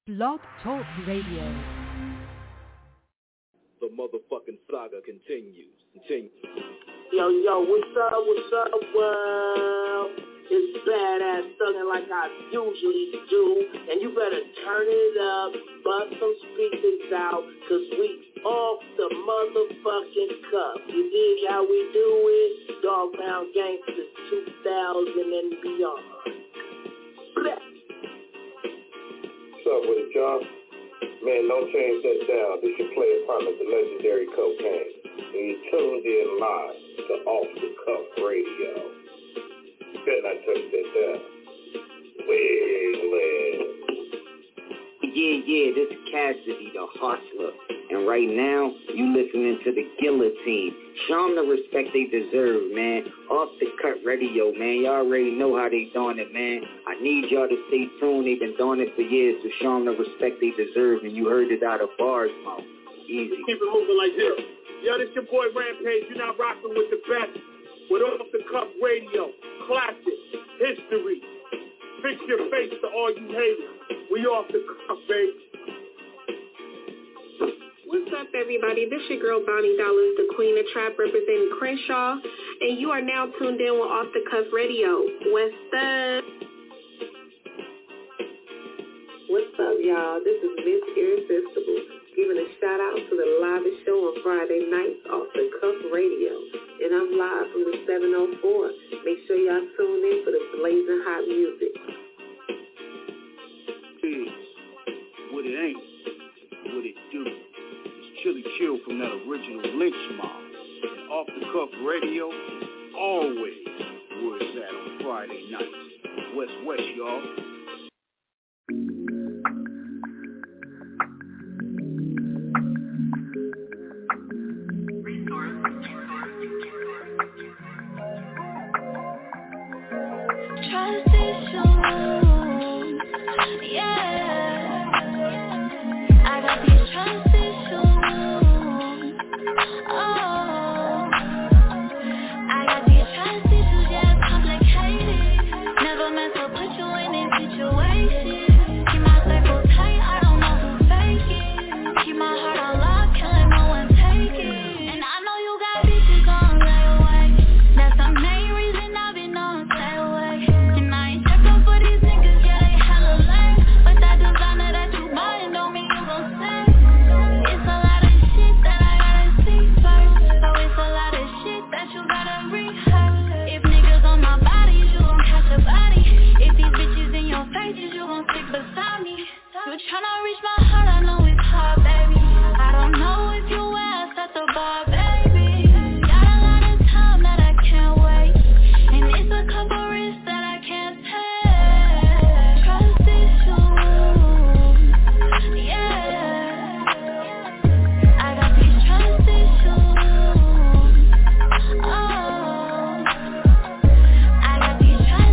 Blog Talk Radio. The motherfucking saga continues. Yo, what's up, world? It's badass thuggin' like I usually do, and you better turn it up, bust some speakers out, cause we off the motherfucking cuff. You dig how we do it? Dog Pound Gangsters 2000 and beyond. Blech. What's up with it, y'all? Man, don't change that down. This your player partner, the legendary Cocaine. And you tuned in live to Off the Cuff Radio. Better not touch that down. Yeah, this is Cassidy, the hustler. And right now, you listening to the Guillotine. Show them the respect they deserve, man. Off the Cut Radio, man. Y'all already know how they doing it, man. I need y'all to stay tuned. They've been doing it for years, so show them the respect they deserve. And you heard it out of Bars mouth. Easy. Keep it moving like this. Yo, this your boy Rampage. You're not rocking with the best. With Off the Cuff Radio. Classic. History. Fix your face to all you haters. We off the cuff, baby. What's up, everybody? This your girl, Bonnie Dollars, the Queen of Trap, representing Crenshaw, and you are now tuned in with Off the Cuff Radio. What's up? What's up, y'all? This is Miss Irresistible, giving a shout-out to the livest show on Friday nights, Off the Cuff Radio, and I'm live from the 704. Make sure y'all tune in for the blazing hot music. What it ain't, what it do. Chili Chill from that original Lynch Mob. And Off the Cuff Radio, always where it's at on Friday nights. West, y'all.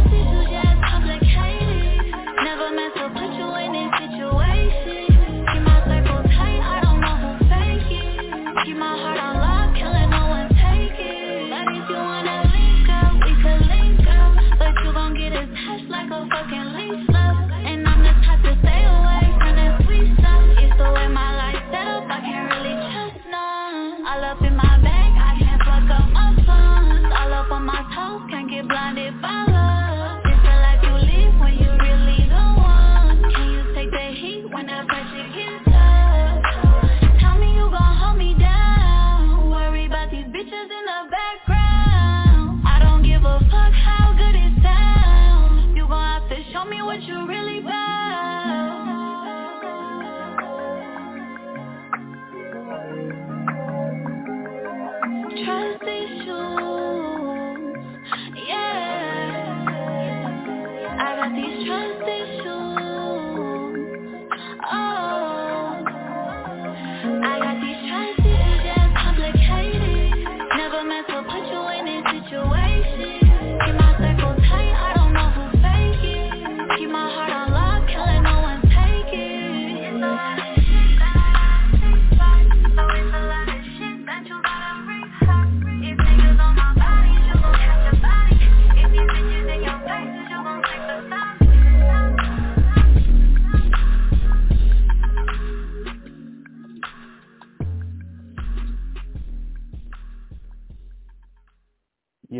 Put you in this situation.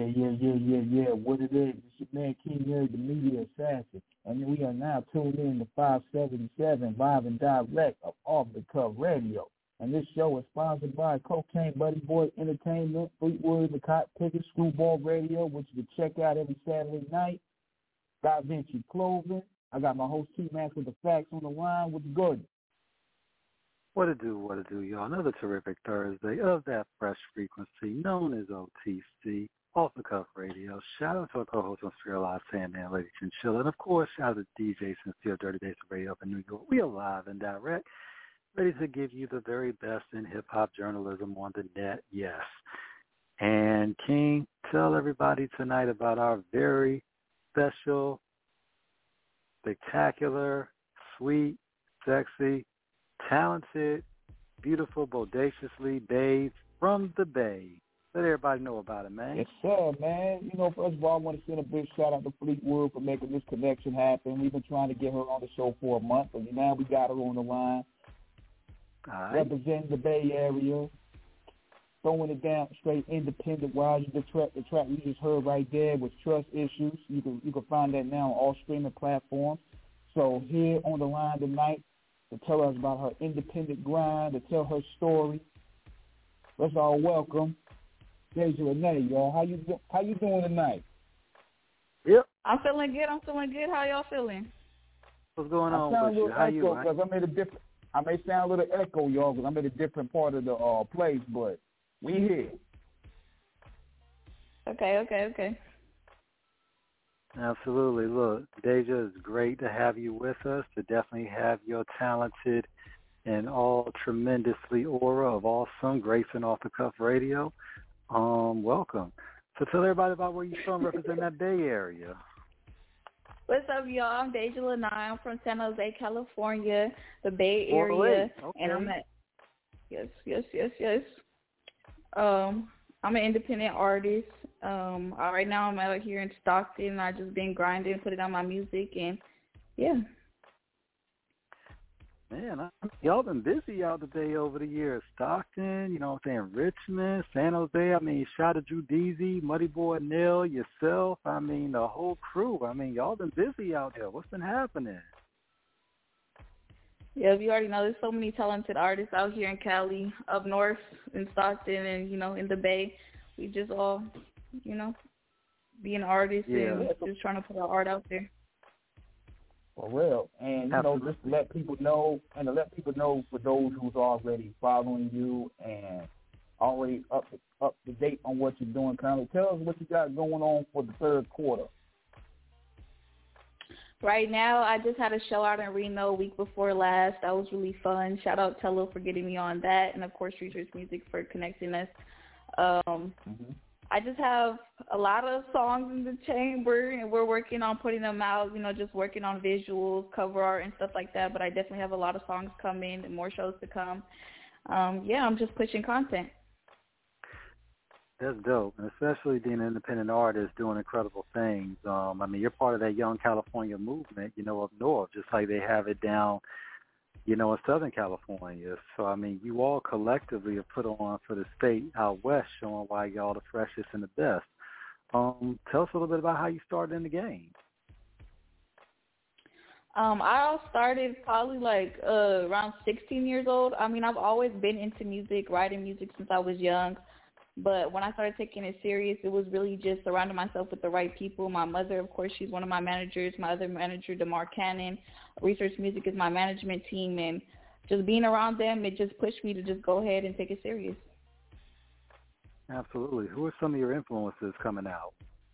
Yeah. What it is? It's your man King Eric, the media assassin. And we are now tuned in to 577 live and direct of Off the Cuff Radio. And this show is sponsored by Cocaine Buddy Boy Entertainment, Fleetwood, the Cot Picker, Screwball Radio, which you can check out every Saturday night. Da Vinci Clothing. I got my host T-Max with the facts on the line. What's good? What it do, y'all? Another terrific Thursday of that fresh frequency known as OTC, Off the Cuff Radio. Shout out to our co-host on Spirit Live, Sandman, Lady Chinchilla. And, of course, shout out to DJ Sincere, Dirty Bass Radio up in New York. We are live and direct, ready to give you the very best in hip-hop journalism on the net, yes. And, King, tell everybody tonight about our very special, spectacular, sweet, sexy, talented, beautiful, bodaciously bathed from the Bay. Let everybody know about it, man. Yes, sir, man. You know, first of all, I want to send a big shout out to Fleetwood for making this connection happen. We've been trying to get her on the show for a month, but now we got her on the line. All right. Representing the Bay Area. Throwing it down straight independent-wise. The track you just heard right there was Trust Issues. You can find that now on all streaming platforms. So here on the line tonight, to tell us about her independent grind, to tell her story. Let's all welcome Deja Renee, y'all. How you doing tonight? Yep. I'm feeling good. How y'all feeling? What's going on with you? How you? I may sound a little echo, y'all, because I'm in a different part of the place, but we here. Okay. Absolutely. Look, Deja, it's great to have you with us, to definitely have your talented and all tremendously aura of awesome gracing Off the Cuff Radio. Welcome. So tell everybody about where you're from, representing that Bay Area. What's up, y'all? I'm Deja Lanai. I'm from San Jose, California, the Bay Area. Okay. And I'm at Yes. I'm an independent artist. Right now I'm out here in Stockton. I just been grinding, putting out my music, and yeah. Man, y'all been busy out today over the years. Stockton, you know what I'm saying, Richmond, San Jose. I mean, shout out to Drew Deasy, Muddy Boy Neil, yourself. I mean, the whole crew. I mean, y'all been busy out there. What's been happening? Yeah, you already know there's so many talented artists out here in Cali, up north in Stockton, and, you know, in the Bay. We just all, you know, being artists and just trying to put our art out there. For real. And, you know, just to let people know, for those who's already following you and already up to date on what you're doing currently, tell us what you got going on for the third quarter. Right now, I just had a show out in Reno week before last. That was really fun. Shout out Tello for getting me on that, and, of course, Research Music for connecting us. I just have a lot of songs in the chamber, and we're working on putting them out, you know, just working on visuals, cover art, and stuff like that. But I definitely have a lot of songs coming and more shows to come. I'm just pushing content. That's dope, and especially being an independent artist doing incredible things. I mean, you're part of that Young California movement, you know, up north, just like they have it down, you know, in Southern California. So, I mean, you all collectively have put on for the state out west, showing why y'all the freshest and the best. Tell us a little bit about how you started in the game. I started probably around 16 years old. I mean, I've always been into music, writing music since I was young. But when I started taking it serious, it was really just surrounding myself with the right people. My mother, of course, she's one of my managers. My other manager, DeMar Cannon. Research Music is my management team. And just being around them, it just pushed me to just go ahead and take it serious. Absolutely. Who are some of your influences coming out?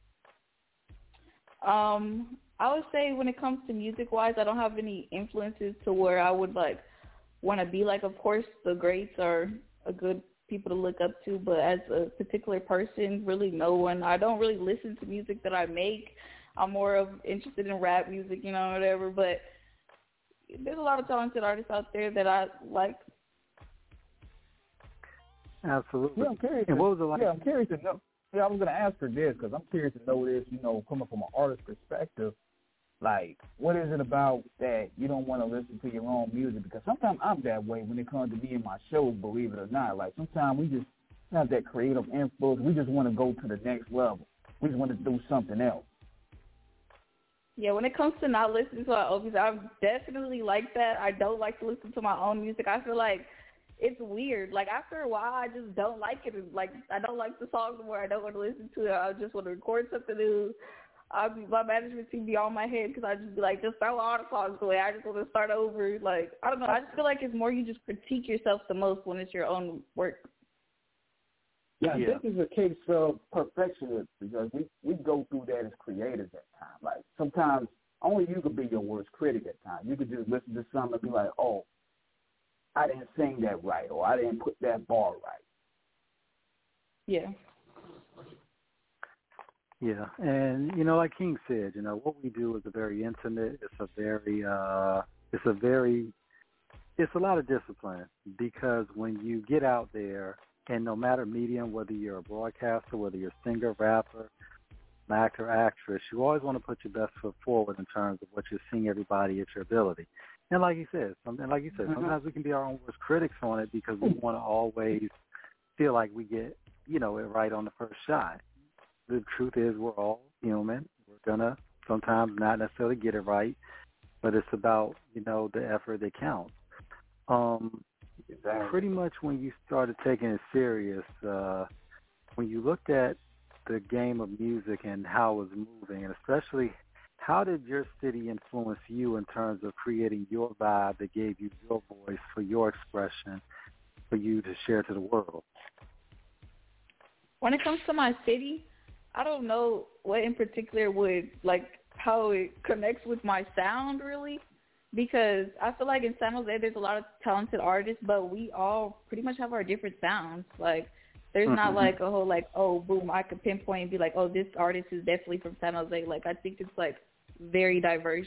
I would say when it comes to music-wise, I don't have any influences to where I would, want to be like. Of course, the greats are a good people to look up to, but as a particular person, really no one. I don't really listen to music that I make. I'm more of interested in rap music, you know, whatever, but there's a lot of talented artists out there that I like. Absolutely. Yeah, I'm curious. And what was it like? Yeah, I'm curious to know. Yeah, I was going to ask her this because I'm curious to know this, you know, coming from an artist perspective. Like, what is it about that you don't want to listen to your own music? Because sometimes I'm that way when it comes to me and my shows, believe it or not. Like, sometimes we just have that creative influence. We just want to go to the next level. We just want to do something else. Yeah, when it comes to not listening to our own music, I'm definitely like that. I don't like to listen to my own music. I feel like it's weird. Like, after a while, I just don't like it. Like, I don't like the song anymore. I don't want to listen to it. I just want to record something new. My management team be on my head because I just be like, just throw all the songs away. I just want to start over. Like, I don't know. I just feel like it's more you just critique yourself the most when it's your own work. Yeah, this is a case of perfectionism because we go through that as creators at times. Like, sometimes only you could be your worst critic at times. You could just listen to something and be like, oh, I didn't sing that right, or I didn't put that bar right. Yeah. Yeah, and, like King said, what we do is a very intimate, it's a lot of discipline, because when you get out there, and no matter medium, whether you're a broadcaster, whether you're a singer, rapper, an actor, actress, you always want to put your best foot forward in terms of what you're seeing everybody at your ability. And like you said, sometimes we can be our own worst critics on it because we want to always feel like we get, it right on the first shot. The truth is we're all human. We're going to sometimes not necessarily get it right, but it's about, the effort that counts. Pretty much when you started taking it serious, when you looked at the game of music and how it was moving, and especially how did your city influence you in terms of creating your vibe that gave you your voice for your expression for you to share to the world? When it comes to my city, I don't know what in particular would, how it connects with my sound, really, because I feel like in San Jose there's a lot of talented artists, but we all pretty much have our different sounds. Like, there's not like a whole, oh, boom, I could pinpoint and be like, oh, this artist is definitely from San Jose. Like, I think it's, very diverse.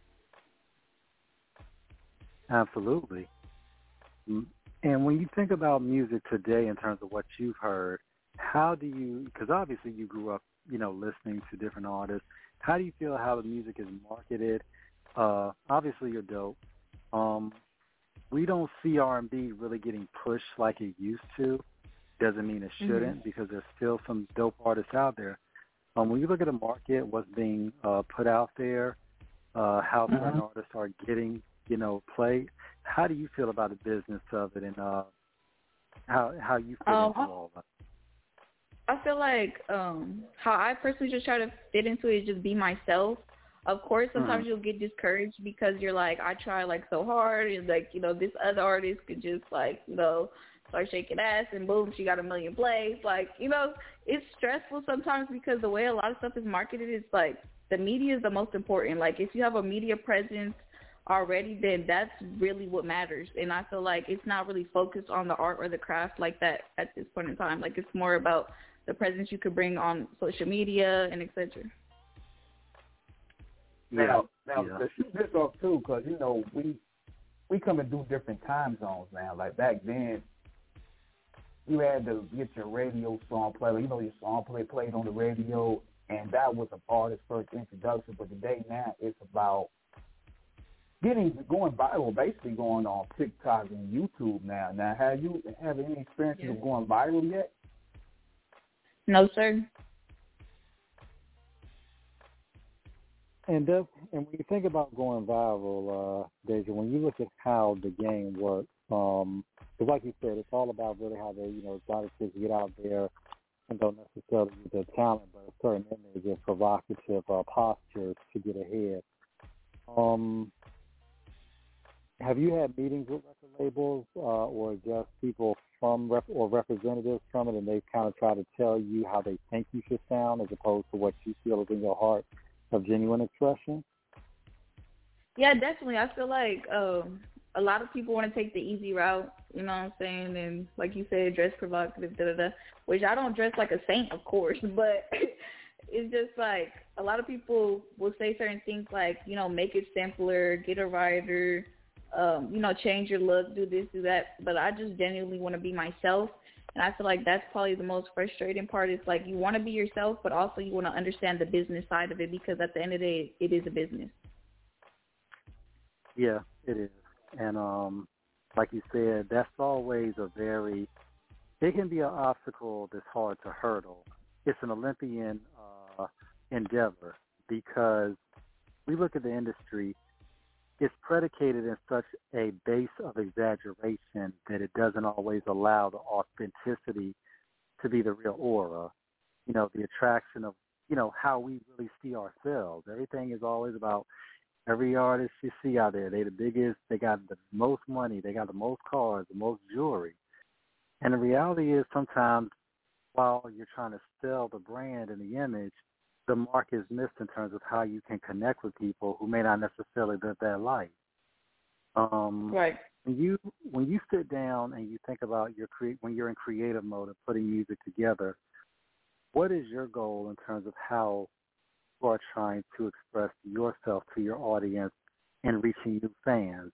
Absolutely. And when you think about music today in terms of what you've heard, how do you, because obviously you grew up, listening to different artists, how do you feel how the music is marketed? Obviously you're dope. We don't see R&B really getting pushed like it used to. Doesn't mean it shouldn't, because there's still some dope artists out there. When you look at the market, what's being put out there, how certain artists are getting, play, how do you feel about the business of it, and how you fit into all of it? I feel like how I personally just try to fit into it is just be myself. Of course, sometimes you'll get discouraged because you're like, I try so hard, and this other artist could just start shaking ass and boom, she got 1 million plays. It's stressful sometimes because the way a lot of stuff is marketed is the media is the most important. If you have a media presence already, then that's really what matters. And I feel like it's not really focused on the art or the craft like that at this point in time. It's more about the presence you could bring on social media and et cetera. Now, to shoot this off too, because we come and do different time zones now. Like back then, you had to get your radio song played. Your song played on the radio, and that was an artist's first introduction. But today now, it's about going viral, basically going on TikTok and YouTube now. Now, have you had any experiences of going viral yet? No, sir. And when you think about going viral, Deja, when you look at how the game works, because like you said, it's all about really how they, a lot of kids get out there and don't necessarily use their talent, but a certain image of provocative postures to get ahead. Have you had meetings with record labels or just people from or representatives from it, and they kind of try to tell you how they think you should sound as opposed to what you feel is in your heart of genuine expression? Yeah, definitely. I feel like a lot of people want to take the easy route, you know what I'm saying? And like you said, dress provocative, which I don't dress like a saint, of course, but it's just a lot of people will say certain things make it simpler, get a writer, change your look, do this, do that. But I just genuinely want to be myself. And I feel like that's probably the most frustrating part. Is you want to be yourself, but also you want to understand the business side of it, because at the end of the day, it is a business. Yeah, it is. And like you said, that's always it can be an obstacle that's hard to hurdle. It's an Olympian endeavor because we look at the industry, it's predicated in such a base of exaggeration that it doesn't always allow the authenticity to be the real aura, the attraction of, how we really see ourselves. Everything is always about every artist you see out there. They the biggest, they got the most money, they got the most cars, the most jewelry. And the reality is sometimes while you're trying to sell the brand and the image, the mark is missed in terms of how you can connect with people who may not necessarily live that life. Right. When you sit down and you think about when you're in creative mode of putting music together, what is your goal in terms of how you are trying to express yourself to your audience and reaching new fans?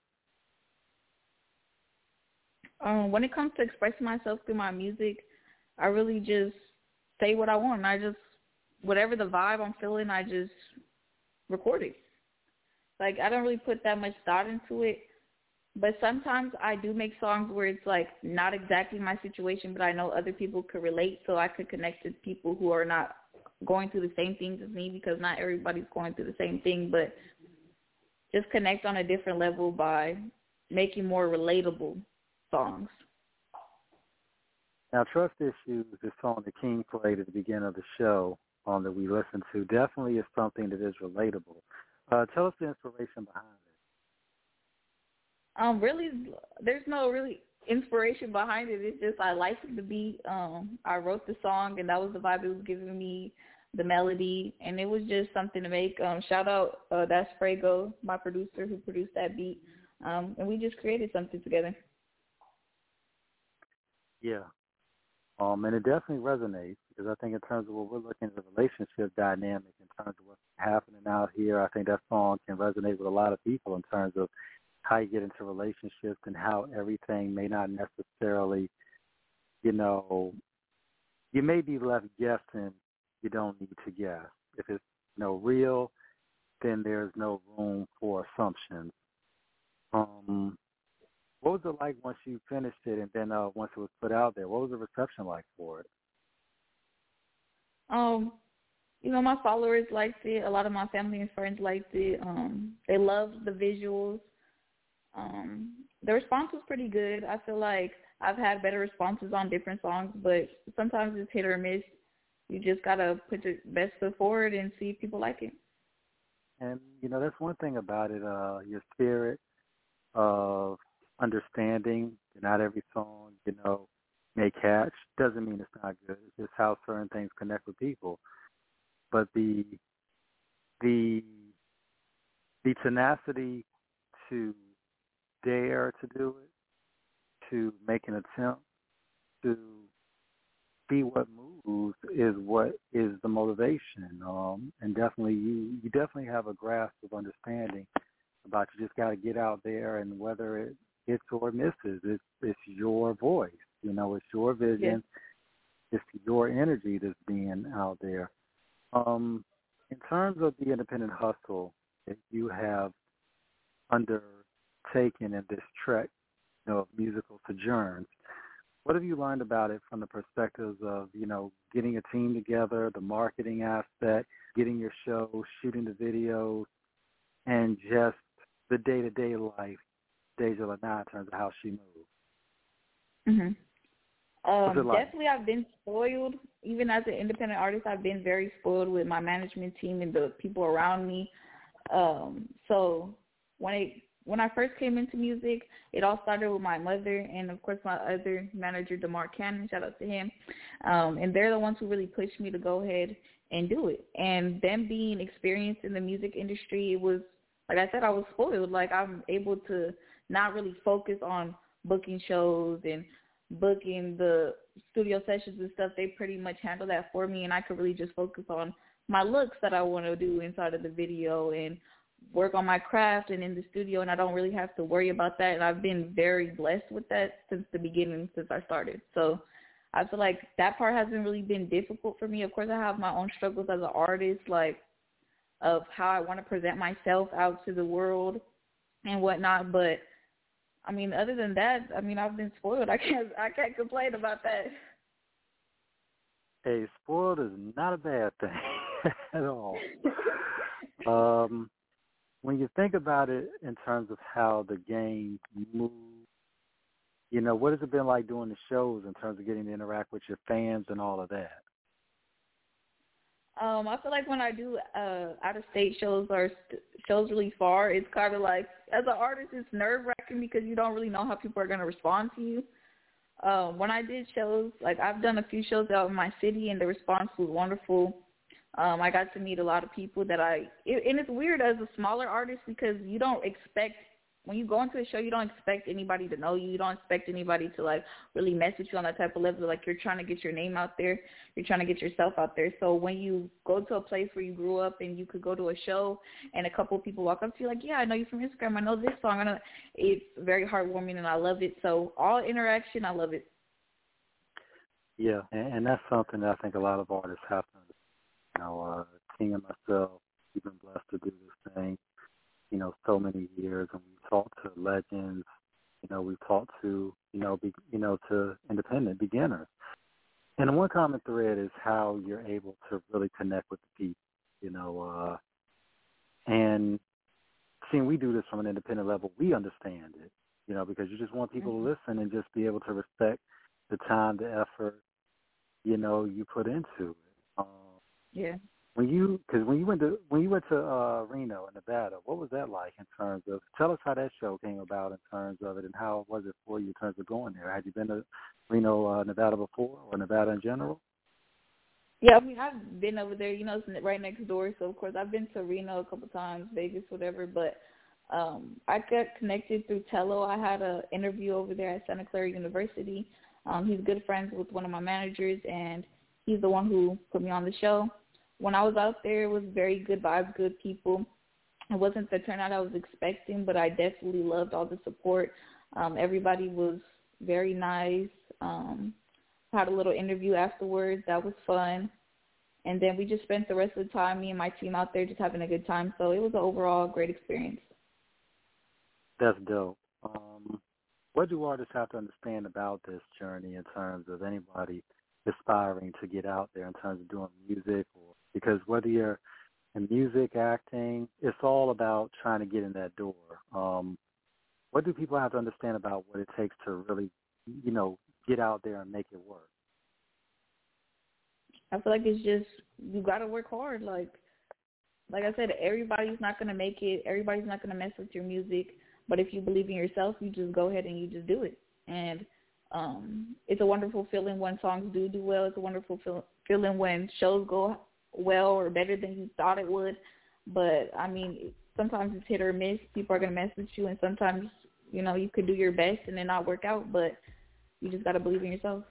When it comes to expressing myself through my music, I really just say what I want. Whatever the vibe I'm feeling, I just record it. Like, I don't really put that much thought into it. But sometimes I do make songs where it's, like, not exactly my situation, but I know other people could relate, so I could connect to people who are not going through the same things as me, because not everybody's going through the same thing, but just connect on a different level by making more relatable songs. Now, Trust Issues, this song that King played at the beginning of the show that we listened to, definitely is something that is relatable. Tell us the inspiration behind it. Really, there's no really inspiration behind it. It's just I liked the beat. I wrote the song, and that was the vibe it was giving me, the melody, and it was just something to make. Shout out, that's Frago, my producer, who produced that beat, and we just created something together. Yeah. And it definitely resonates because I think in terms of what we're looking at the relationship dynamic, in terms of what's happening out here, I think that song can resonate with a lot of people in terms of how you get into relationships and how everything may not necessarily, you may be left guessing. You don't need to guess. If it's real, then there's no room for assumptions. What was it like once you finished it and then once it was put out there? What was the reception like for it? My followers liked it. A lot of my family and friends liked it. They loved the visuals. The response was pretty good. I feel like I've had better responses on different songs, but sometimes it's hit or miss. You just got to put your best foot forward and see if people like it. And, that's one thing about it, your spirit of understanding that not every song, may catch. Doesn't mean it's not good. It's just how certain things connect with people. But the tenacity to dare to do it, to make an attempt, to be what moves is what is the motivation. And definitely you definitely have a grasp of understanding about you just got to get out there, and whether it hits or misses, it's your voice. It's your vision. Yeah. It's your energy that's being out there. In terms of the independent hustle that you have undertaken in this trek, of musical sojourns, what have you learned about it from the perspectives of, getting a team together, the marketing aspect, getting your show, shooting the videos, and just the day-to-day life, Deja Lanai, in terms of how she moves? Mm-hmm. Definitely, I've been spoiled. Even as an independent artist, I've been very spoiled with my management team and the people around me. So when I first came into music, it all started with my mother and, of course, my other manager, DeMar Cannon. Shout out to him. And they're the ones who really pushed me to go ahead and do it. And them being experienced in the music industry, it was, like I said, I was spoiled. Like, I'm able to not really focus on booking shows and booking the studio sessions and stuff. They pretty much handle that for me, and I could really just focus on my looks that I want to do inside of the video and work on my craft and in the studio, and I don't really have to worry about that. And I've been very blessed with that since the beginning, since I started. So I feel like that part hasn't really been difficult for me. Of course, I have my own struggles as an artist, like of how I want to present myself out to the world and whatnot. But I mean, other than that, I mean, I've been spoiled. I can't complain about that. Hey, spoiled is not a bad thing. at all. When you think about it in terms of how the game moves, you know, what has it been like doing the shows in terms of getting to interact with your fans and all of that? I feel like when I do out-of-state shows or shows really far, it's kind of like, as an artist, it's nerve-wracking because you don't really know how people are going to respond to you. When I did shows, like I've done a few shows out in my city, and the response was wonderful. I got to meet a lot of people that and it's weird as a smaller artist because you don't expect, when you go into a show, you don't expect anybody to know you. You don't expect anybody to, like, really mess with you on that type of level. Like, you're trying to get your name out there. You're trying to get yourself out there. So when you go to a place where you grew up and you could go to a show and a couple of people walk up to you like, yeah, I know you from Instagram. I know this song. It's very heartwarming, and I love it. So all interaction, I love it. Yeah, and that's something that I think a lot of artists have to, you know, King and myself, we've been blessed to do this thing, you know, so many years, and we've talked to legends, you know, we've talked to, to independent beginners. And the one common thread is how you're able to really connect with the people, you know, and seeing we do this from an independent level, we understand it, you know, because you just want people to listen and just be able to respect the time, the effort, you know, you put into it. Yeah. When you went to Reno, Nevada, what was that like in terms of? Tell us how that show came about in terms of it, and how was it for you in terms of going there? Had you been to Reno, Nevada before, or Nevada in general? Yeah, I mean, I've been over there. You know, it's right next door, so of course I've been to Reno a couple times, Vegas, whatever. But I got connected through Tello. I had an interview over there at Santa Clara University. He's good friends with one of my managers, and he's the one who put me on the show. When I was out there, it was very good vibes, good people. It wasn't the turnout I was expecting, but I definitely loved all the support. Everybody was very nice. Had a little interview afterwards. That was fun. And then we just spent the rest of the time, me and my team out there, just having a good time. So it was an overall great experience. That's dope. What do artists have to understand about this journey in terms of anybody aspiring to get out there in terms of doing music? Because whether you're in music, acting, it's all about trying to get in that door. What do people have to understand about what it takes to really, you know, get out there and make it work? I feel like it's just, you got to work hard. Like I said, everybody's not going to make it. Everybody's not going to mess with your music. But if you believe in yourself, you just go ahead and you just do it. And it's a wonderful feeling when songs do well. It's a wonderful feeling when shows go well or better than you thought it would. But, I mean, sometimes it's hit or miss. People are going to mess with you, and sometimes, you know, you could do your best and then not work out, but you just got to believe in yourself.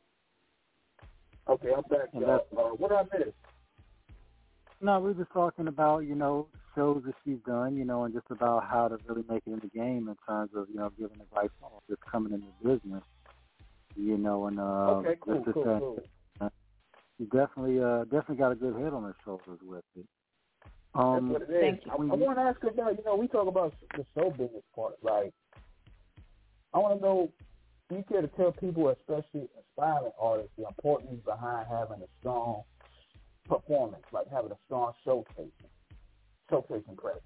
Okay, I'm back. What I missed? No, we were just talking about, you know, shows that she's done, you know, and just about how to really make it in the game in terms of, you know, giving advice to all that's coming into business, you know, and okay, cool. You definitely got a good head on her shoulders with it. That's what it is. I want to ask about, you know, we talk about the show business part. Like, I want to know, do you care to tell people, especially aspiring artists, the importance behind having a strong performance, like having a strong showcasing credit?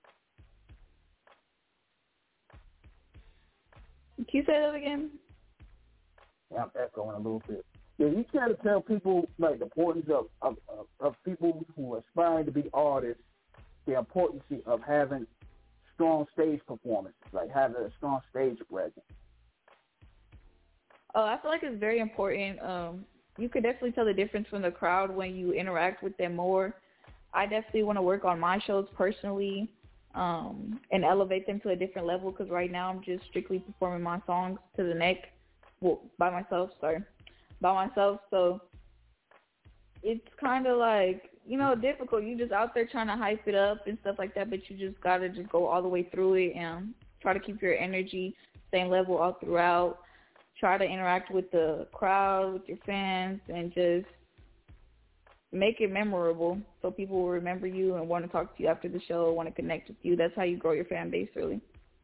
Can you say that again? Yeah, I'm echoing a little bit. Yeah, you care to tell people, like, the importance of people who are aspiring to be artists, the importance of having strong stage performances, like having a strong stage presence? Oh, I feel like it's very important. You could definitely tell the difference from the crowd when you interact with them more. I definitely want to work on my shows personally and elevate them to a different level, because right now I'm just strictly performing my songs to the neck, by myself. So it's kind of like, you know, difficult. You just out there trying to hype it up and stuff like that, but you just got to just go all the way through it and try to keep your energy same level all throughout. Try to interact with the crowd, with your fans, and just make it memorable so people will remember you and want to talk to you after the show, want to connect with you. That's how you grow your fan base, really.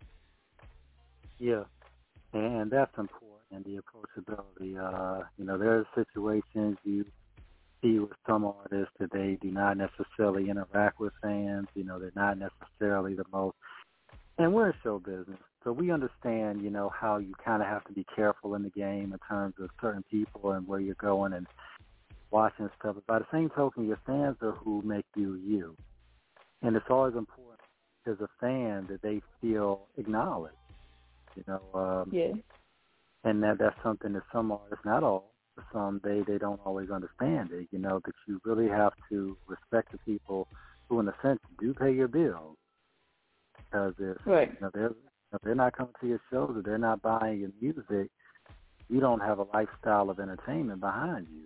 Yeah, and that's important, and the approachability. You know, there are situations you see with some artists that they do not necessarily interact with fans. You know, they're not necessarily the most. And we're in show business, so we understand, you know, how you kind of have to be careful in the game in terms of certain people and where you're going and watching stuff. But by the same token, your fans are who make you you. And it's always important as a fan that they feel acknowledged, you know. Yeah. And that's something that some artists, not all, but some, they don't always understand it, you know, that you really have to respect the people who, in a sense, do pay your bills. Because if they're not coming to your shows or they're not buying your music, you don't have a lifestyle of entertainment behind you.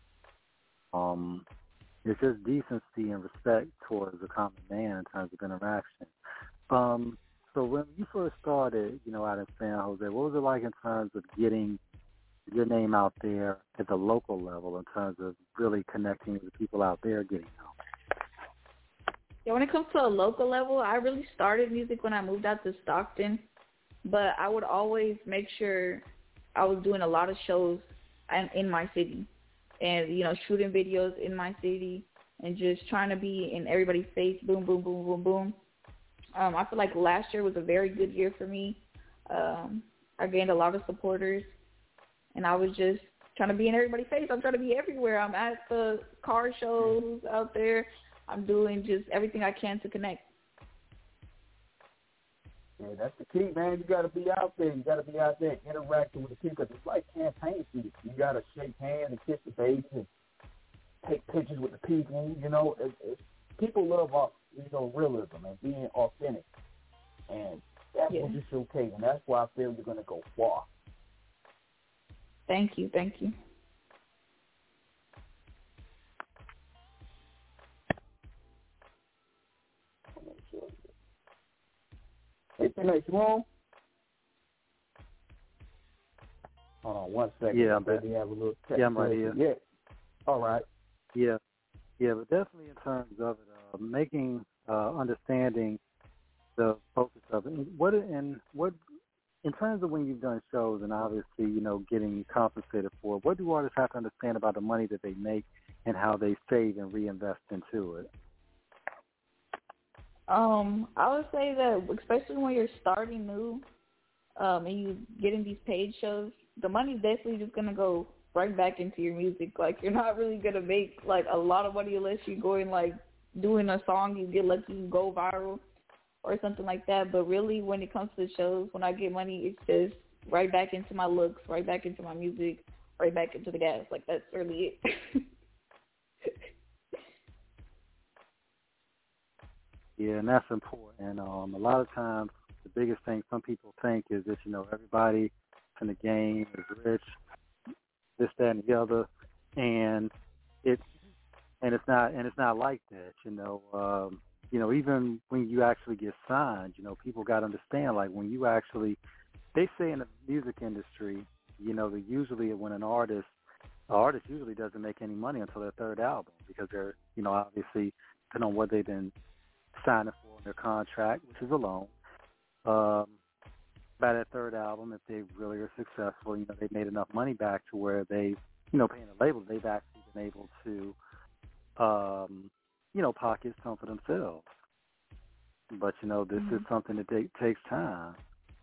It's just decency and respect towards the common man in terms of interaction. So when you first started, you know, out in San Jose, what was it like in terms of getting your name out there at the local level in terms of really connecting with the people out there getting out? Yeah, when it comes to a local level, I really started music when I moved out to Stockton, but I would always make sure I was doing a lot of shows in my city and, you know, shooting videos in my city and just trying to be in everybody's face, boom, boom, boom, boom, boom. I feel like last year was a very good year for me. I gained a lot of supporters, and I was just trying to be in everybody's face. I'm trying to be everywhere. I'm at the car shows out there. I'm doing just everything I can to connect. Yeah, that's the key, man. You got to be out there. You got to be out there interacting with the people. It's like campaign season. You got to shake hands and kiss the baby and take pictures with the people. You know, people love, you know, realism and being authentic. And that's what you showcase. And that's why I feel you're going to go far. Thank you. Thank you. Anything else wrong? Hold on 1 second. Yeah, I'm back. I'm right here. Yeah. All right. Yeah, but definitely in terms of it, making, understanding the focus of it. What in terms of when you've done shows and obviously, you know, getting compensated for it, what do artists have to understand about the money that they make and how they save and reinvest into it? I would say that especially when you're starting new, and you getting these paid shows, the money's definitely just gonna go right back into your music. Like, you're not really gonna make like a lot of money unless you're going like doing a song, you get lucky, you go viral or something like that. But really, when it comes to the shows, when I get money, it's just right back into my looks, right back into my music, right back into the gas. Like, that's really it. Yeah, and that's important. And a lot of times, the biggest thing some people think is that, you know, everybody in the game is rich, this, that, and the other, and it's not like that. You know, even when you actually get signed, you know, people got to understand, like, when you actually, they say in the music industry, you know, that usually when an artist usually doesn't make any money until their third album, because they're, you know, obviously depending on what they've been signing for in their contract, which is a loan. By that third album, if they really are successful, you know, they've made enough money back to where they, you know, paying the label, they've actually been able to, you know, pocket some for themselves. But, you know, this is something that takes time.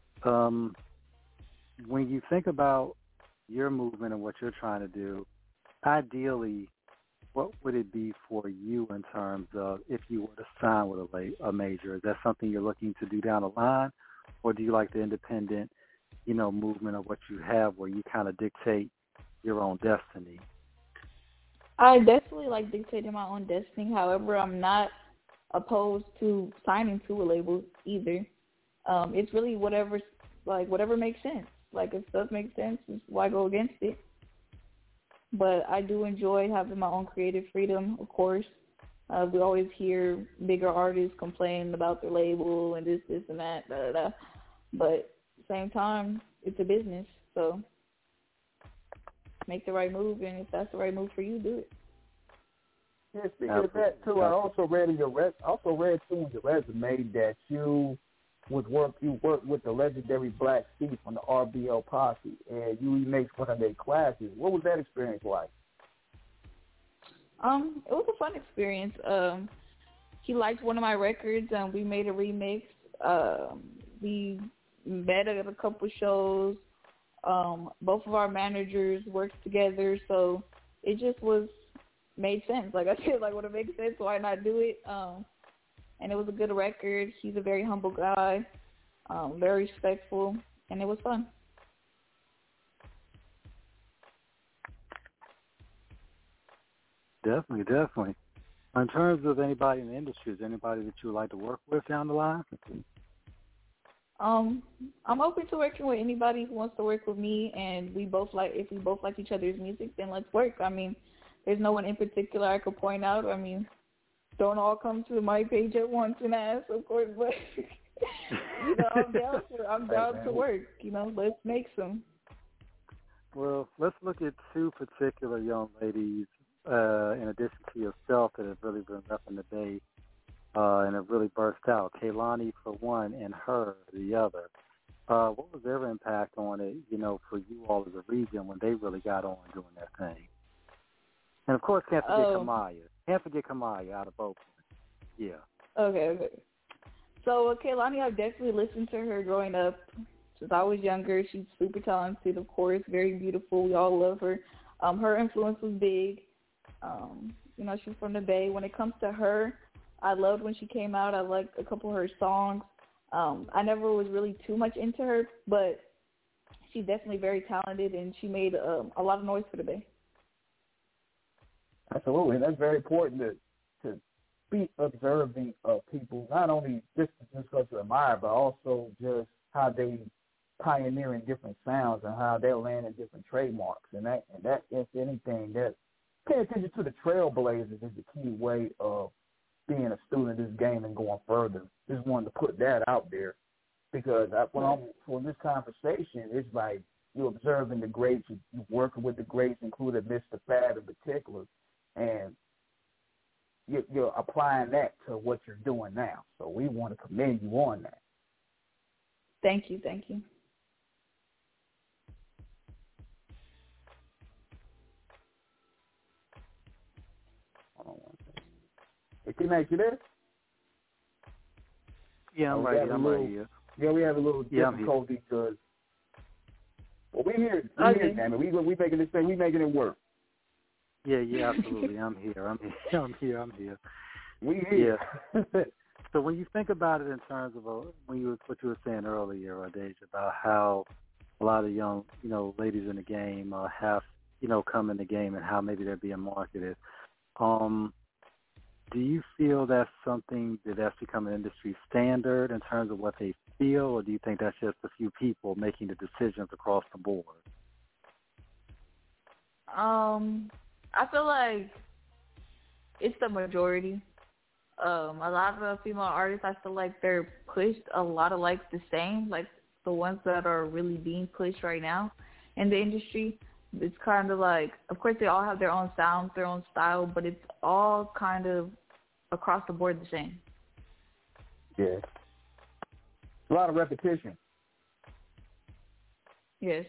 When you think about your movement and what you're trying to do, ideally, what would it be for you in terms of if you were to sign with a major? Is that something you're looking to do down the line, or do you like the independent, you know, movement of what you have where you kind of dictate your own destiny? I definitely like dictating my own destiny. However, I'm not opposed to signing to a label either. It's really whatever makes sense. Like, if stuff makes sense, why go against it? But I do enjoy having my own creative freedom, of course. We always hear bigger artists complain about their label and this, and that, da, da, da. But at the same time, it's a business, so make the right move, and if that's the right move for you, do it. Yeah, speaking of that, too, I also read in your resume that you worked with the legendary Black Steve from the RBL Posse, and you remixed one of their classes. What was that experience like? It was a fun experience. He liked one of my records, and we made a remix. We met at a couple shows. Both of our managers worked together, so it just made sense. Like I said, like when it makes sense, why not do it? And it was a good record. He's a very humble guy, very respectful, and it was fun. Definitely. In terms of anybody in the industry, is there anybody that you would like to work with down the line? I'm open to working with anybody who wants to work with me, and if we both like each other's music, then let's work. I mean, there's no one in particular I could point out. I mean, don't all come to my page at once and ask, of course, but I'm down to work. Let's make some. Well, let's look at two particular young ladies, in addition to yourself, that have really been up in the day and have really burst out. Kehlani for one, and Her the other. What was their impact on it, for you all as a region when they really got on doing their thing? And of course, can't forget Kamaya. Can't forget Kamaya out of Oakland. Yeah. Okay. So Kehlani, I've definitely listened to her growing up since I was younger. She's super talented, of course, very beautiful. We all love her. Her influence was big. She's from the Bay. When it comes to Her, I loved when she came out. I liked a couple of her songs. I never was really too much into her, but she's definitely very talented, and she made a lot of noise for the Bay. Absolutely. That's very important to be observing of people, not only just because to admire, but also just how they pioneering different sounds and how they're landing different trademarks. And that, if anything, that paying attention to the trailblazers is the key way of being a student of this game and going further. Just wanted to put that out there because when I'm for this conversation, it's like you're observing the greats, you're working with the greats, including Mr. Fab in particular, and you're applying that to what you're doing now. So we want to commend you on that. Thank you. Hold on one second. Hey, T-Mac, you there? Yeah, I'm right here. Yeah, we have a little difficulty because, we're here. Damn it. We making this thing. We making it work. Yeah, absolutely. I'm here. We here. Yeah. So when you think about it in terms of what you were saying earlier, Deja, about how a lot of young, ladies in the game have, come in the game and how maybe they're being marketed. Do you feel that's something that's become an industry standard in terms of what they feel, or do you think that's just a few people making the decisions across the board? I feel like it's the majority. A lot of the female artists, I feel like they're pushed a lot of like the same, like the ones that are really being pushed right now in the industry. It's kind of like, of course, they all have their own sound, their own style, but it's all kind of across the board the same. Yeah. A lot of repetition. Yes.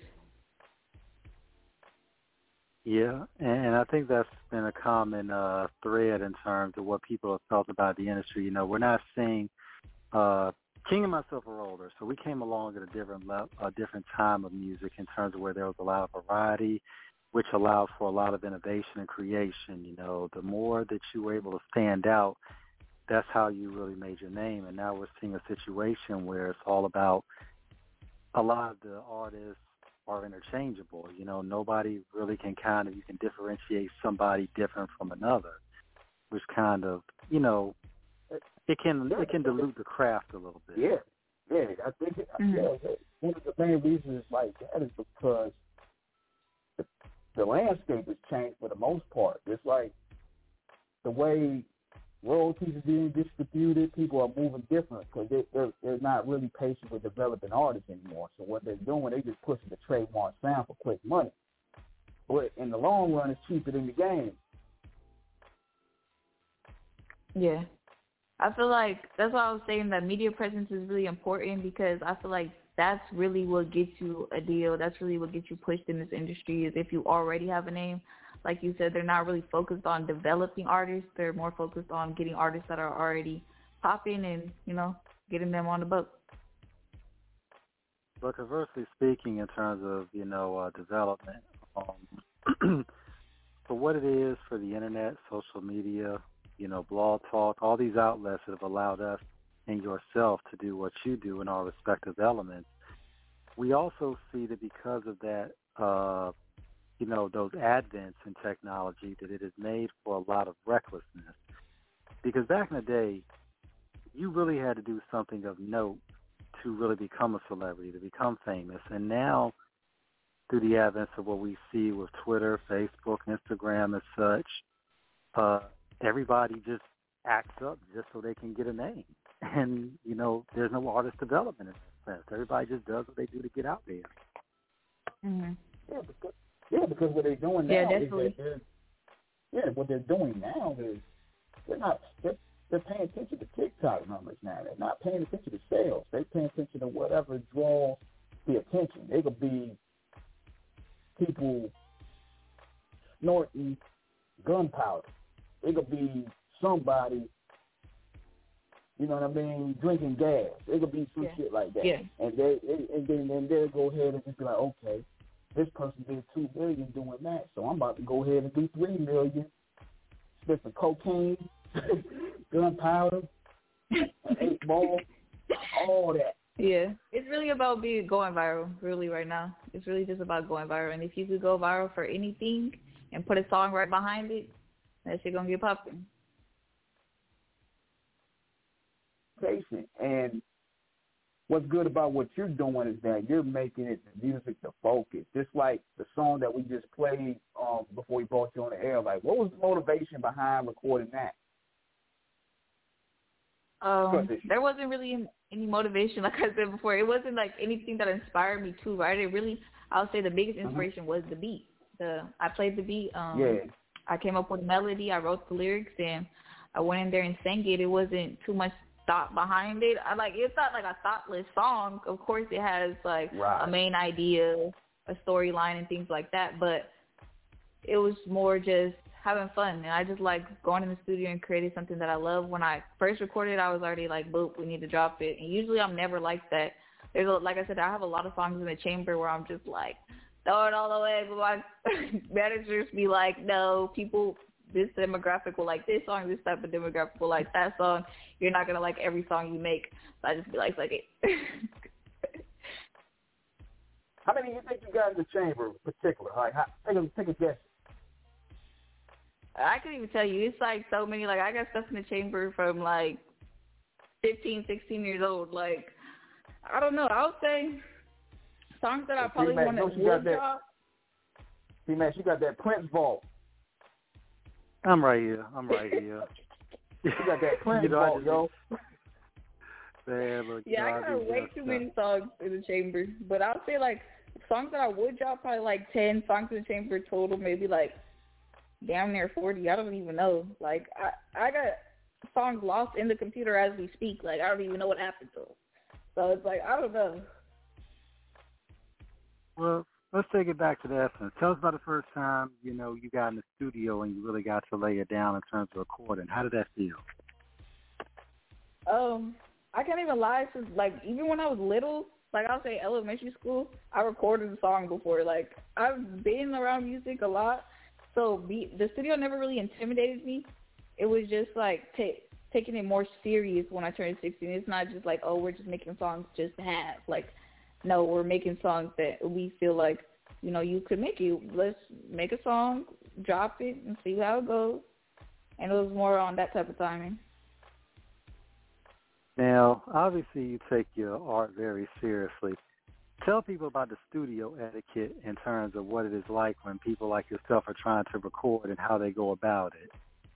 Yeah, and I think that's been a common thread in terms of what people have felt about the industry. We're not seeing King and myself are older, so we came along at a different time of music in terms of where there was a lot of variety, which allowed for a lot of innovation and creation. The more that you were able to stand out, that's how you really made your name. And now we're seeing a situation where it's all about a lot of the artists are interchangeable. Nobody really you can differentiate somebody different from another, which kind of, it can dilute the craft a little bit. Yeah, I think one of the main reasons like that is because the landscape has changed for the most part. It's like the way royalties are being distributed, people are moving different because they're not really patient with developing artists anymore. So what they're doing, they just pushing the trademark sound for quick money. But in the long run, it's cheaper than the game. Yeah. I feel like that's why I was saying that media presence is really important, because I feel like that's really what gets you a deal. That's really what gets you pushed in this industry, is if you already have a name. like you said, they're not really focused on developing artists. They're more focused on getting artists that are already popping and, you know, getting them on the boat. But conversely speaking, in terms of, you know, development, for what it is for the internet, social media, you know, blog talk, all these outlets that have allowed us and yourself to do what you do in our respective elements, we also see that because of that, you know, those advents in technology, that it has made for a lot of recklessness. Because back in the day, you really had to do something of note to really become a celebrity, to become famous. And now, through the advent of what we see with Twitter, Facebook, Instagram and such, everybody just acts up just so they can get a name. And, you know, there's no artist development in that sense. Everybody just does what they do to get out there. Mm-hmm. Because what they're doing now definitely. what they're doing now is they're paying attention to TikTok numbers now. They're not paying attention to sales. They're paying attention to whatever draws the attention. They could be people snorting gunpowder. It could be somebody, you know what I mean, drinking gas. It could be some shit like that. Yeah. And then they'll go ahead and just be like, okay, this person did $2 million doing that, so I'm about to go ahead and do $3 million. Spit some cocaine, gunpowder, an 8-ball, all that. Yeah, it's really about going viral, really, right now. It's really just about going viral. And if you could go viral for anything and put a song right behind it, that shit gonna get popping. Patient. And what's good about what you're doing is that you're making it the music the focus. Just like the song that we just played before we brought you on the air. Like, what was the motivation behind recording that? There wasn't really any motivation, like I said before. It wasn't like anything that inspired me to write it. Really, I would say the biggest inspiration was the beat. I played the beat. I came up with a melody. I wrote the lyrics, and I went in there and sang it. It wasn't too much thought behind it. It's not like a thoughtless song. Of course, it has like a main idea, a storyline, and things like that. But it was more just having fun, and I just like going in the studio and creating something that I love. When I first recorded, I was already like, boop, we need to drop it. And usually I'm never like that. Like I said, I have a lot of songs in the chamber where I'm just like, throw it all away. But my managers be like, no, this demographic will like this song, this type of demographic will like that song. You're not going to like every song you make. So I just be like, fuck it. How many you think you got in the chamber in particular? Like, take a guess. I couldn't even tell you. It's like so many. Like, I got stuff in the chamber from like 15, 16 years old. Like, I don't know. I would say songs that I probably want to drop. C-Max, you got that Prince vault. I'm right here. You got that Prince vault, yo. Man, look, I got way too many songs in the chamber. But I would say, like, songs that I would drop, probably like 10 songs in the chamber total, maybe like damn near 40. I don't even know. Like, I got songs lost in the computer as we speak. Like, I don't even know what happened to them. So it's like, I don't know. Well, let's take it back to the essence. Tell us about the first time, you got in the studio and you really got to lay it down in terms of recording. How did that feel? I can't even lie. Since, like, even when I was little, like, I'll say elementary school, I recorded a song before. Like, I've been around music a lot. So the studio never really intimidated me. It was just, like, taking it more serious when I turned 16. It's not just like, oh, we're just making songs just to have. Like, no, we're making songs that we feel like, you could make it. Let's make a song, drop it, and see how it goes. And it was more on that type of timing. Now, obviously, you take your art very seriously. Tell people about the studio etiquette in terms of what it is like when people like yourself are trying to record and how they go about it.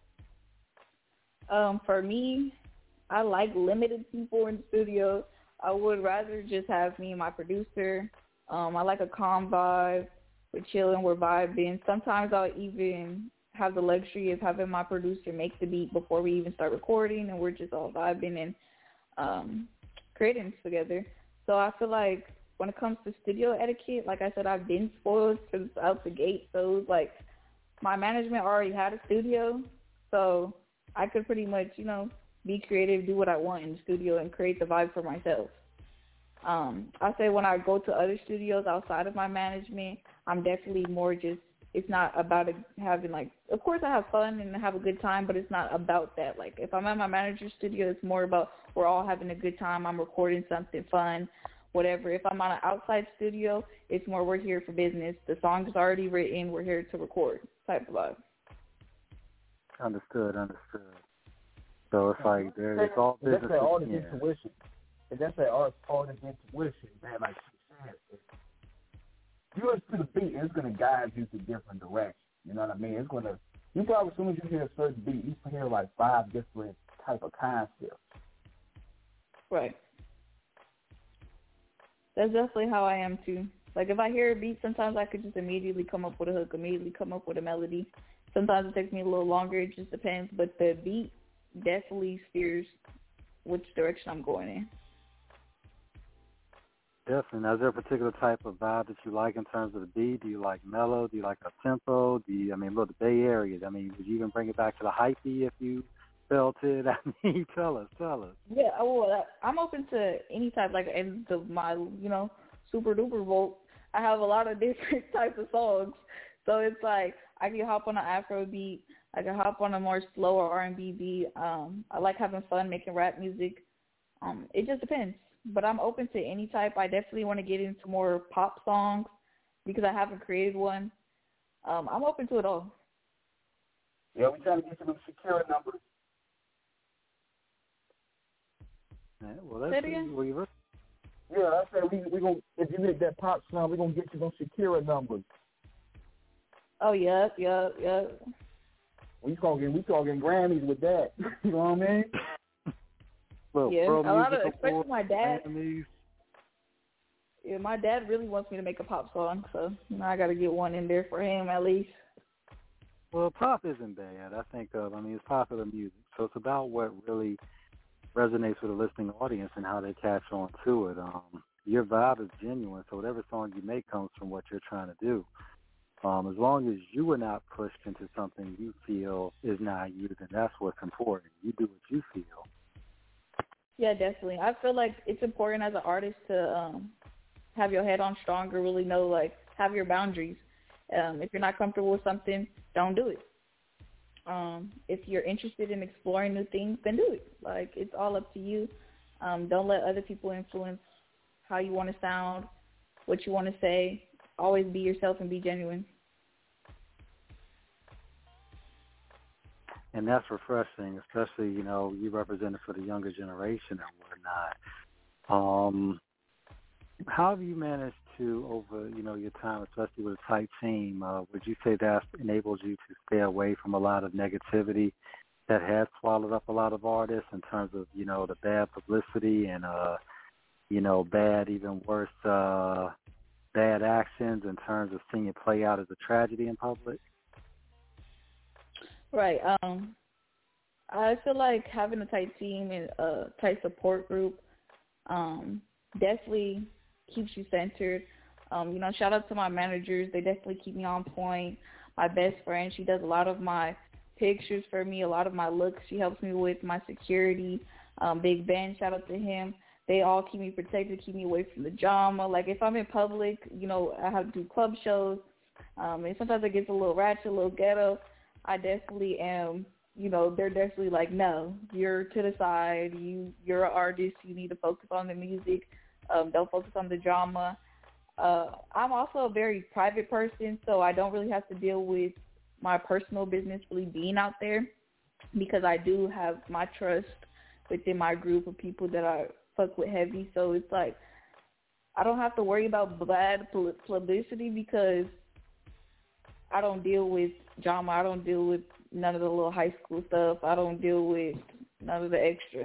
For me, I like limited people in the studio. I would rather just have me and my producer. I like a calm vibe. We're chilling, we're vibing. Sometimes I'll even have the luxury of having my producer make the beat before we even start recording, and we're just all vibing and creating together. So I feel like when it comes to studio etiquette, like I said, I've been spoiled since out the gate. So it was like my management already had a studio, so I could pretty much, be creative, do what I want in the studio, and create the vibe for myself. I say when I go to other studios outside of my management, I'm definitely more just, it's not about having, of course I have fun and have a good time, but it's not about that. Like, if I'm at my manager's studio, it's more about we're all having a good time, I'm recording something fun, whatever. If I'm on an outside studio, it's more we're here for business. The song is already written, we're here to record type of vibe. Understood. So it's like it's all business. That's that artist intuition. And that's that artist intuition, man. Like she said, you listen to the beat, it's gonna guide you to different directions. You know what I mean? It's gonna. You probably as soon as you hear a certain beat, you hear like 5 different type of concepts. Right. That's definitely how I am too. Like if I hear a beat, sometimes I could just immediately come up with a hook, immediately come up with a melody. Sometimes it takes me a little longer. It just depends. But the beat definitely steers which direction I'm going in. Definitely. Now, is there a particular type of vibe that you like in terms of the beat? Do you like mellow? Do you like a tempo? Look, the Bay Area. I mean, would you even bring it back to the hypey if you felt it? I mean, tell us. Yeah, well, I'm open to any type. Like, in my, super duper volt, I have a lot of different types of songs. So it's like I can hop on an Afro beat. I can hop on a more slower R&B beat. I like having fun making rap music. It just depends. But I'm open to any type. I definitely want to get into more pop songs because I haven't created one. I'm open to it all. Yeah, we're trying to get to them Shakira numbers. Yeah, well, that's yeah, I said we gonna, if you hit that pop song, we're gonna get you those Shakira numbers. Oh yeah. We talking Grammys with that. You know what I mean? Well, yeah, a lot of, especially my dad. Grammys. Yeah, my dad really wants me to make a pop song, so I got to get one in there for him at least. Well, pop isn't bad. It's popular music, so it's about what really resonates with a listening audience and how they catch on to it. Your vibe is genuine, so whatever song you make comes from what you're trying to do. As long as you are not pushed into something you feel is not you, then that's what's important. You do what you feel. Yeah, definitely. I feel like it's important as an artist to have your head on strong or really know, have your boundaries. If you're not comfortable with something, don't do it. If you're interested in exploring new things, then do it. It's all up to you. Don't let other people influence how you want to sound, what you want to say. Always be yourself and be genuine. And that's refreshing, especially, you represent it for the younger generation and whatnot. How have you managed to, over, your time, especially with a tight team, would you say that's enabled you to stay away from a lot of negativity that has swallowed up a lot of artists in terms of, the bad publicity and, bad, even worse, bad actions in terms of seeing it play out as a tragedy in public? Right. I feel like having a tight team and a tight support group definitely keeps you centered. Shout out to my managers. They definitely keep me on point. My best friend, she does a lot of my pictures for me, a lot of my looks. She helps me with my security. Big Ben, shout out to him. They all keep me protected, keep me away from the drama. If I'm in public, I have to do club shows. And sometimes it gets a little ratchet, a little ghetto. I definitely am, they're definitely like, no, you're to the side. You're an artist. You need to focus on the music. Don't focus on the drama. I'm also a very private person, so I don't really have to deal with my personal business really being out there because I do have my trust within my group of people that I fuck with heavy. So it's I don't have to worry about bad publicity because I don't deal with drama. I don't deal with none of the little high school stuff. I don't deal with none of the extra.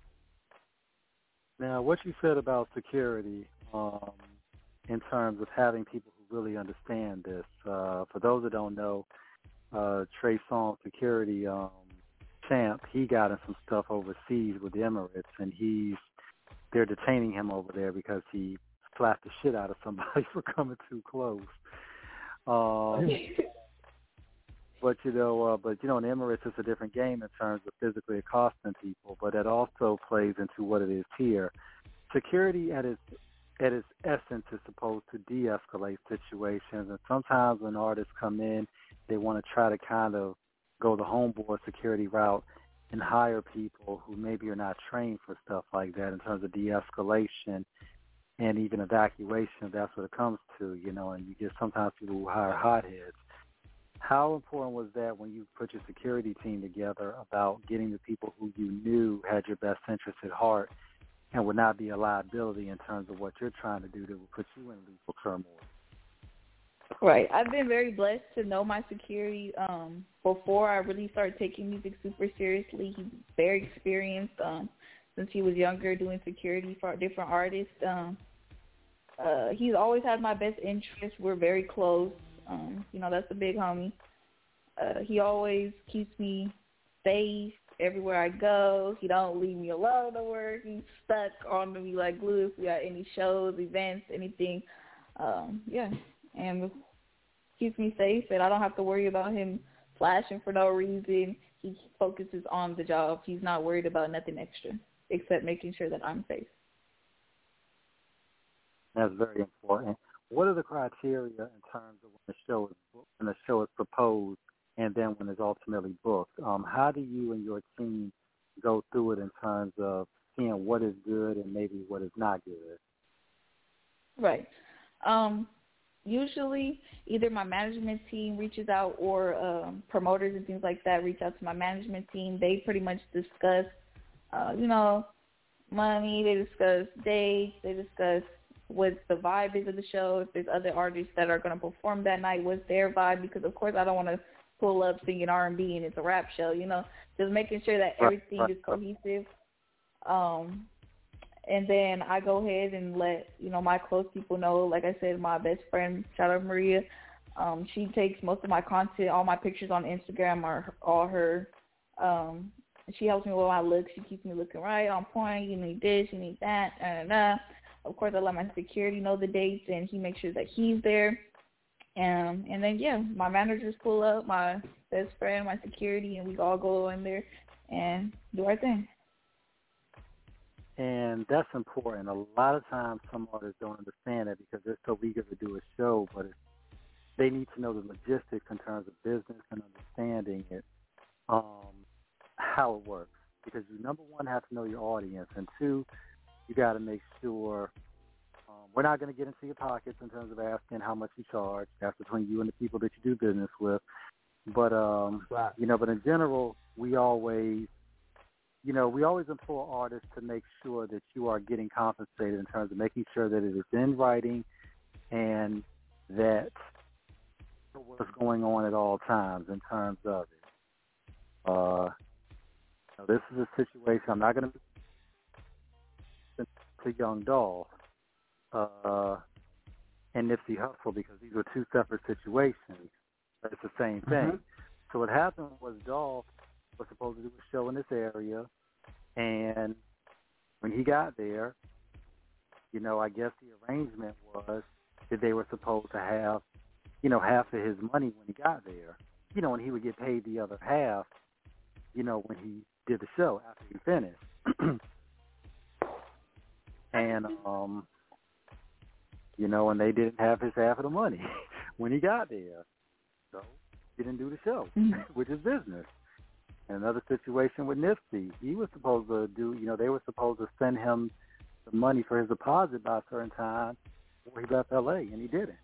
Now, what you said about security in terms of having people who really understand this, for those that don't know, Trey Songz security champ, he got in some stuff overseas with the Emirates, and they're detaining him over there because he slapped the shit out of somebody for coming too close. But in Emirates, it's a different game in terms of physically accosting people, but it also plays into what it is here. Security at its essence is supposed to de-escalate situations, and sometimes when artists come in, they want to try to kind of go the homeboy security route and hire people who maybe are not trained for stuff like that in terms of de-escalation and even evacuation, if that's what it comes to, and you get sometimes people who hire hotheads. How important was that when you put your security team together about getting the people who you knew had your best interests at heart and would not be a liability in terms of what you're trying to do that would put you in lethal turmoil? Right. I've been very blessed to know my security. Before I really started taking music super seriously, he's very experienced since he was younger doing security for different artists. He's always had my best interest. We're very close. That's a big homie. He always keeps me safe everywhere I go. He don't leave me alone to work. He's stuck on me like glue if we got any shows, events, anything. And keeps me safe, and I don't have to worry about him flashing for no reason. He focuses on the job. He's not worried about nothing extra except making sure that I'm safe. That's very important. What are the criteria in terms of when the show is proposed and then when it's ultimately booked? How do you and your team go through it in terms of seeing what is good and maybe what is not good? Right. Usually either my management team reaches out or promoters and things like that reach out to my management team. They pretty much discuss, money. They discuss dates. They discuss what the vibe is of the show. If there's other artists that are going to perform that night, what's their vibe? Because, of course, I don't want to pull up singing R&B and it's a rap show, Just making sure that everything is cohesive. And then I go ahead and let, my close people know. Like I said, my best friend, shout out Maria, she takes most of my content, all my pictures on Instagram are all her. She helps me with my looks. She keeps me looking right, on point. You need this, you need that, Of course, I let my security know the dates, and he makes sure that he's there. And then, my managers pull up, my best friend, my security, and we all go in there and do our thing. And that's important. A lot of times some artists don't understand it because they're so eager to do a show, but they need to know the logistics in terms of business and understanding it, how it works. Because you, number one, have to know your audience, and two, you got to make sure we're not going to get into your pockets in terms of asking how much you charge. That's between you and the people that you do business with. But, but in general, we always implore artists to make sure that you are getting compensated in terms of making sure that it is in writing and that what's going on at all times in terms of it. This is a situation I'm not going to Young Dolph and Nipsey Hussle because these were two separate situations, but it's the same thing. Mm-hmm. So what happened was Dolph was supposed to do a show in this area, and when he got there, I guess the arrangement was that they were supposed to have, half of his money when he got there, and he would get paid the other half, when he did the show after he finished. And, and they didn't have his half of the money when he got there. So he didn't do the show, which is business. Another situation with Nipsey, he was supposed to do, they were supposed to send him the money for his deposit by a certain time before he left L.A., and he didn't.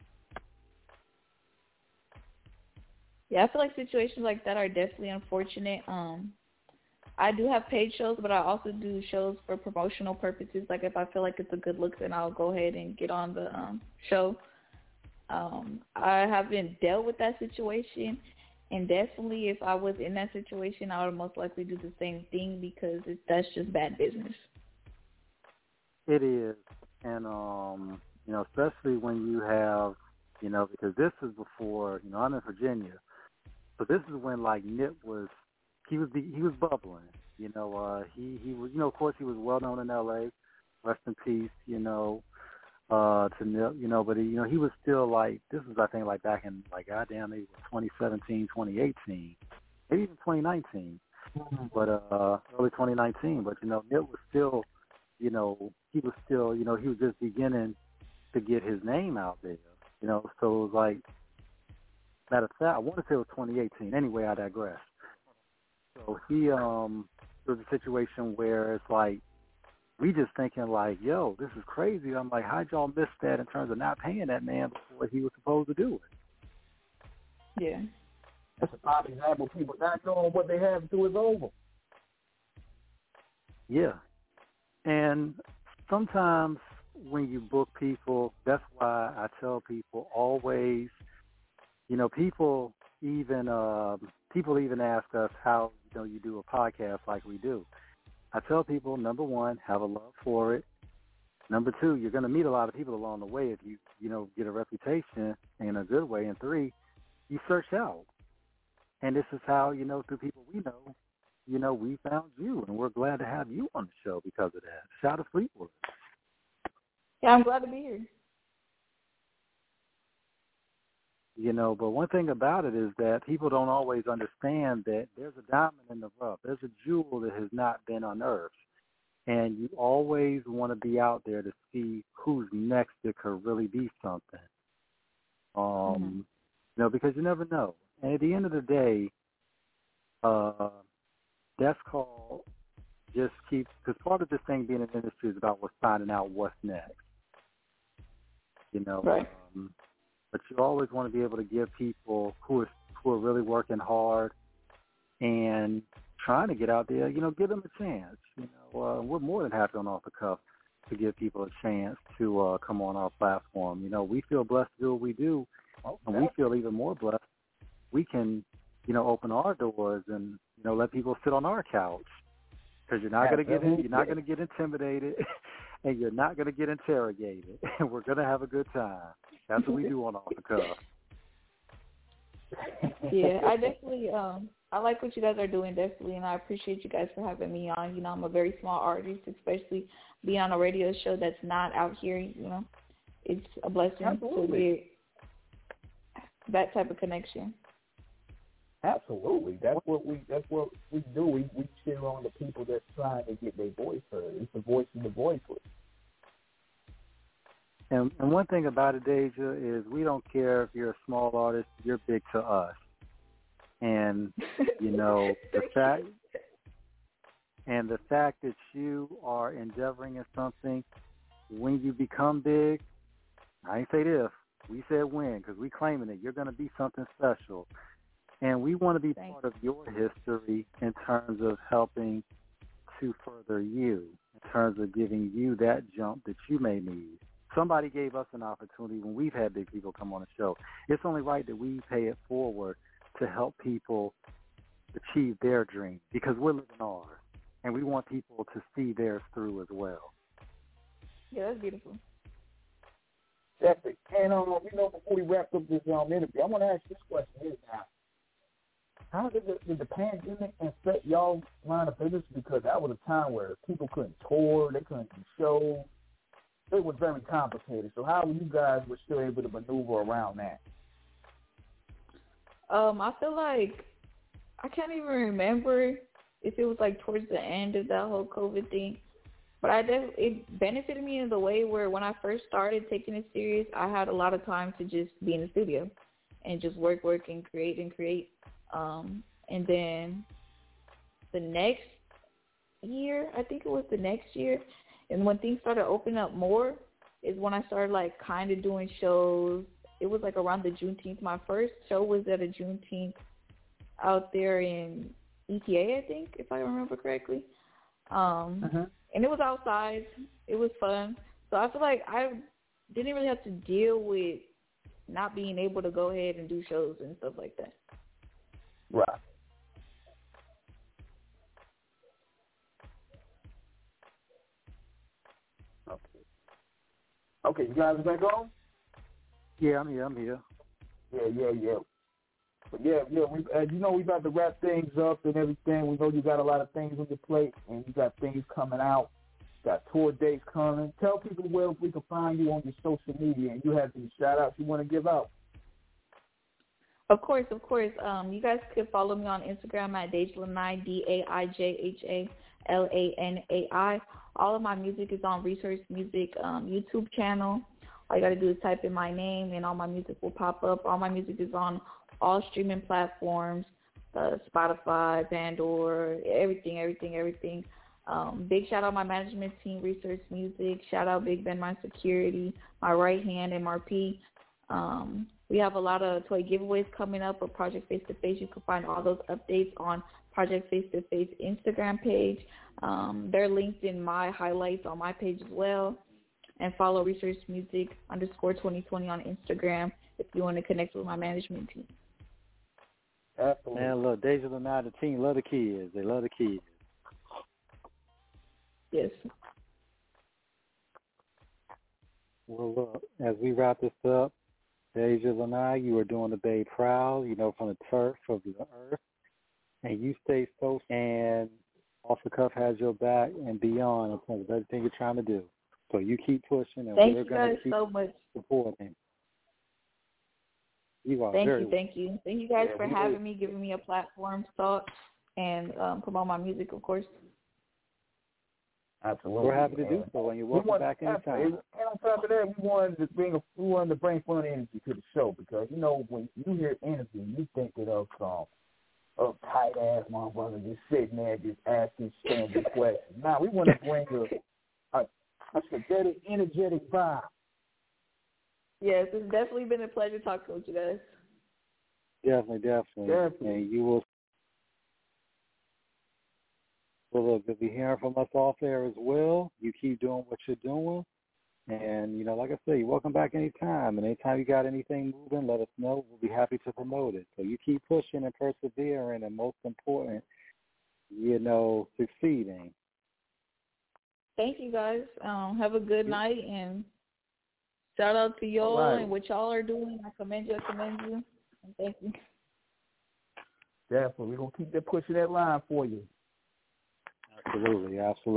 Yeah, I feel like situations like that are definitely unfortunate. I do have paid shows, but I also do shows for promotional purposes. Like if I feel like it's a good look, then I'll go ahead and get on the show. I haven't dealt with that situation. And definitely, if I was in that situation, I would most likely do the same thing because that's just bad business. It is. And, especially when you have, because this is before, I'm in Virginia. So this is when, Nip was, he was bubbling. He was, of course, he was well known in L.A. Rest in peace, to Nip, but he was still like, this was, I think, like back in, like, goddamn, maybe 2017, 2018, maybe even 2019, but early 2019. But, Nip was still, he was just beginning to get his name out there, so it was like, matter of fact, I want to say it was 2018. Anyway, I digress. So there was a situation where it's like, we just thinking like, yo, this is crazy. I'm like, how'd y'all miss that in terms of not paying that man before he was supposed to do it? Yeah. That's a prime example. People not knowing what they have to do is over. Yeah. And sometimes when you book people, that's why I tell people always, people even ask us how, you do a podcast like we do. I tell people, number one, have a love for it. Number two, you're going to meet a lot of people along the way if you, get a reputation in a good way. And three, you search out. And this is how, through people we know, we found you. And we're glad to have you on the show because of that. Shout out to Fleetwood. Yeah, I'm glad to be here. But one thing about it is that people don't always understand that there's a diamond in the rough. There's a jewel that has not been unearthed. And you always want to be out there to see who's next that could really be something. Because you never know. And at the end of the day, that's called just keep, because part of this thing being in the industry is about finding out what's next. Right. But you always want to be able to give people who are really working hard and trying to get out there, give them a chance. We're more than happy on Off the Cuff to give people a chance to come on our platform. We feel blessed to do what we do, and we feel even more blessed. We can, open our doors and, let people sit on our couch because you're not going to get intimidated. And you're not going to get interrogated. And we're going to have a good time. That's what we do on Off the Cuff. Yeah, I definitely, I like what you guys are doing, definitely, and I appreciate you guys for having me on. I'm a very small artist, especially being on a radio show that's not out here, It's a blessing to get that type of connection. Absolutely. That's what we do. We cheer on the people that's trying to get their voice heard. It's the voice of the voiceless. And one thing about it, Deja, is we don't care if you're a small artist, you're big to us. And, the fact that you are endeavoring in something, when you become big, I ain't say if, we said when, because we claiming it, you're going to be something special. And we want to be part of your history in terms of helping to further you, in terms of giving you that jump that you may need. Somebody gave us an opportunity when we've had big people come on the show. It's only right that we pay it forward to help people achieve their dream because we're living ours, and we want people to see theirs through as well. Yeah, that's beautiful. Definitely. And, before we wrap up this interview, I want to ask this question now. How did the pandemic affect y'all line of business? Because that was a time where people couldn't tour, they couldn't do shows. It was very complicated. So how were you guys still able to maneuver around that? I feel like I can't even remember if it was like towards the end of that whole COVID thing. But it benefited me in the way where when I first started taking it serious, I had a lot of time to just be in the studio and just work and create. And then the next year, I think it was the next year, and when things started opening up more is when I started like kind of doing shows. It was like around the Juneteenth. My first show was at a Juneteenth out there in ETA, I think, if I remember correctly. And it was outside. It was fun. So I feel like I didn't really have to deal with not being able to go ahead and do shows and stuff like that. Right. Okay, you guys back on? Yeah, I'm here. Yeah. But we about to wrap things up and everything. We know you got a lot of things on your plate and you got things coming out. Got tour dates coming. Tell people where we can find you on your social media, and you have any shout-outs you want to give out. Of course. You guys could follow me on Instagram at Daijlanai, DAIJHALANAI. All of my music is on Research Music YouTube channel. All you got to do is type in my name, and all my music will pop up. All my music is on all streaming platforms, Spotify, Pandora, everything. Big shout out my management team, Research Music. Shout out Big Ben, my security, my right hand, MRP. We have a lot of toy giveaways coming up with Project Face to Face. You can find all those updates on Project Face to Face Instagram page. They're linked in my highlights on my page as well. And follow Research Music _2020 on Instagram if you want to connect with my management team. Absolutely. Man, look, Daijlanai, the team love the kids. They love the kids. Yes. Well, look, as we wrap this up, Daijlanai, you are doing the Bay proud, from the turf of the earth. And you stay so, and Off the Cuff has your back and beyond in terms of everything you're trying to do. So you keep pushing, and we're going to keep supporting. You are Thank you. Thank you guys for having me, giving me a platform to talk and promote my music, of course. Absolutely. We're happy to do so, and you're welcome back anytime. And on top of that, we wanted to bring fun energy to the show because when you hear energy, you think of some tight ass motherfucker just sitting there just asking standard questions. Now we want to bring a energetic vibe. Yes, it's definitely been a pleasure talking with you guys. Definitely. And you will. Well, look, you'll be hearing from us off air as well. You keep doing what you're doing. And, like I said, you're welcome back anytime. And anytime you got anything moving, let us know. We'll be happy to promote it. So you keep pushing and persevering, and most important, succeeding. Thank you, guys. Have a good night, and shout out to y'all and what y'all are doing. I commend you. And thank you. Definitely. We're going to keep pushing that line for you. Absolutely.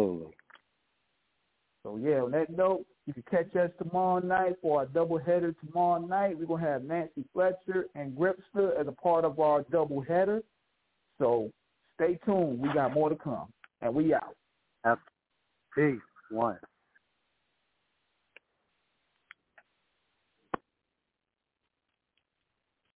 So, on that note, you can catch us tomorrow night for our doubleheader tomorrow night. We're going to have Nancy Fletcher and Gripster as a part of our doubleheader. So, stay tuned. We got more to come. And we out. Peace. One.